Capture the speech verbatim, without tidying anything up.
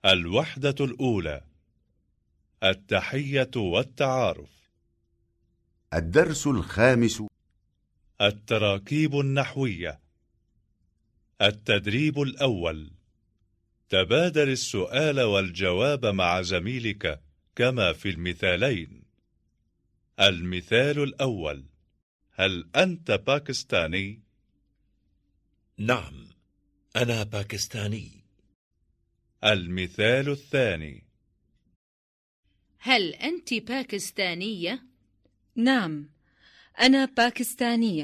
الوحدة الأولى: التحية والتعارف. الدرس الخامس: التراكيب النحوية. التدريب الأول: تبادل السؤال والجواب مع زميلك كما في المثالين. المثال الأول: هل أنت باكستاني؟ نعم، أنا باكستاني. المثال الثاني: هل أنت باكستانية؟ نعم، أنا باكستانية.